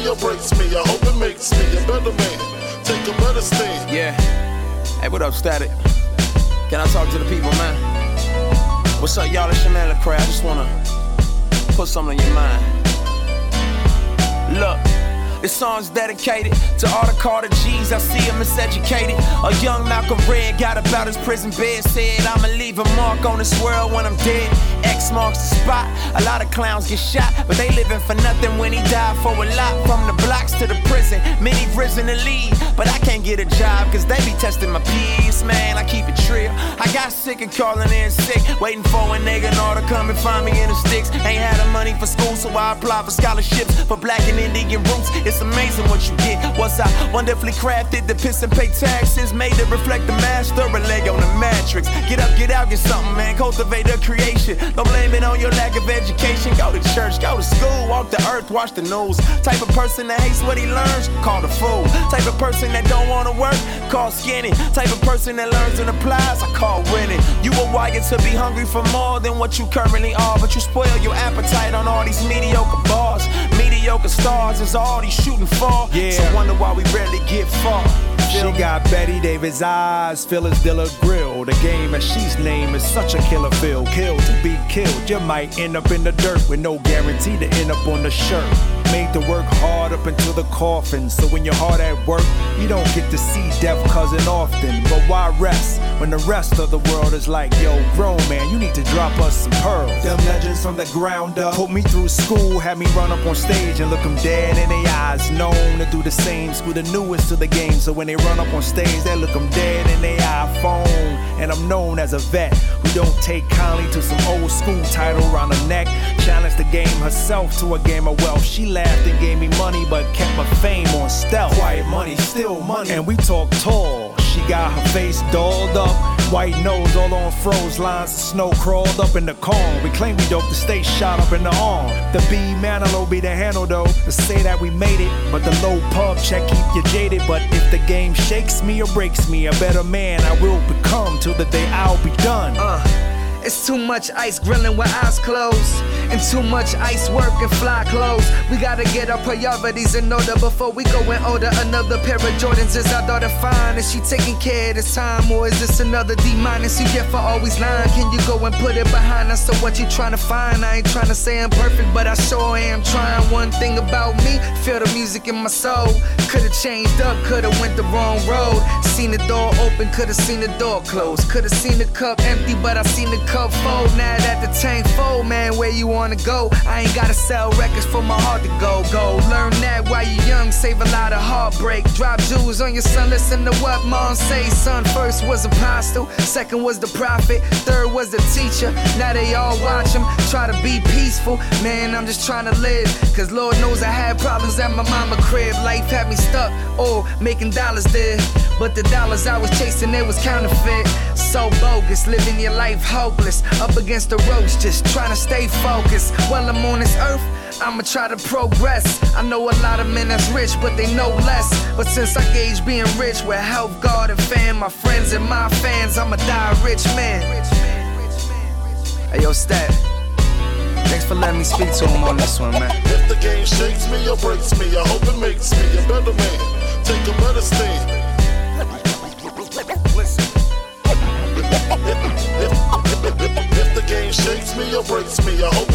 or breaks me. I hope it makes me a better man. Take a better stand. Yeah. Hey, what up, Static? Can I talk to the people, man? What's up, y'all? It's your man, Lecrae. I just wanna put something on your mind. Look. This song's dedicated to all the Carter G's. I see him miseducated. A young Malcolm Red got about his prison bed. Said I'ma leave a mark on this world when I'm dead. X marks the spot. A lot of clowns get shot, but they living for nothing when he died for a lot. From the blocks to the prison, many risen to lead, but I can't get a job cause they be testing my peace. Man, I keep it trill. I got sick of calling in sick, waiting for a nigga in order to come and find me in the sticks. Ain't had the money for school, so I applied for scholarships for black and Indian roots. It's amazing what you get. Was I wonderfully crafted to piss and pay taxes, made to reflect the master, a leg on the matrix. Get up, get out, get something, man. Cultivate a creation. Don't blame it on your lack of education. Go to church, go to school, walk the earth, watch the news. Type of person that hates what he learns, called a fool. Type of person that don't wanna work, called skinny. Type of person that learns and applies, I call winning. You were wired to be hungry for more than what you currently are, but you spoil your appetite on all these mediocre bars. Mediocre stars is all these shooting for. Yeah. So wonder why we rarely get far. She got Betty Davis eyes, Phyllis Diller grill. The game that she's named is such a killer feel. Kill to be killed, you might end up in the dirt with no guarantee to end up on the shirt. Made to work hard up until the coffin, so when you're hard at work, you don't get to see death cousin often. But why rest when the rest of the world is like, yo, grown man, you need to drop us some pearls. Them legends from the ground up put me through school, had me run up on stage and look them dead in their eyes. Known to do the same, school the newest to the game, so when they run up on stage, they look them dead in their iPhone. And I'm known as a vet who don't take kindly to some old school title around her neck. Challenged the game herself to a game of wealth. She laughed and gave me money, but kept my fame on stealth. Quiet money, still money. And we talk tall. She got her face dolled up, white nose all on froze lines of snow crawled up in the corn. We claim we dope to stay shot up in the arm. The B Manilow be the handle though, to say that we made it. But the low pub check keep you jaded. But if the game shakes me or breaks me, a better man I will become till the day I'll be done. It's too much ice grilling with eyes closed, and too much ice work and fly clothes. We gotta get our priorities in order before we go and order another pair of Jordans. Is our daughter fine? Is she taking care of this time? Or is this another D- you get for always lying? Can you go and put it behind us? So what you trying to find? I ain't trying to say I'm perfect, but I sure am trying. One thing about me, feel the music in my soul. Could've changed up, could've went the wrong road. Seen the door open, could've seen the door close. Could've seen the cup empty, but I seen the cup full. Now that the tank full, man, where you wanna go? I ain't gotta sell records for my heart to go. Learn that while you young, save a lot of heartbreak. Drop jewels on your son, listen to what mom say. Son first was apostle, second was the prophet, third was the teacher. Now they all watch him, try to be peaceful. Man, I'm just trying to live, cause Lord knows I had problems at my mama crib. Life had me stuck, making dollars did. But the dollars I was chasing, it was counterfeit. So bogus, living your life hopeless. Up against the ropes, just trying to stay focused. While I'm on this earth, I'ma try to progress. I know a lot of men that's rich, but they know less. But since I gauge being rich with help, God and fam, my friends and my fans, I'ma die a rich man. Hey yo, Stat, thanks for letting me speak to him on this one, man. If the game shakes me or breaks me, I hope it makes me a better man. Take a better stand. Listen. If the game shakes me or breaks me, I hope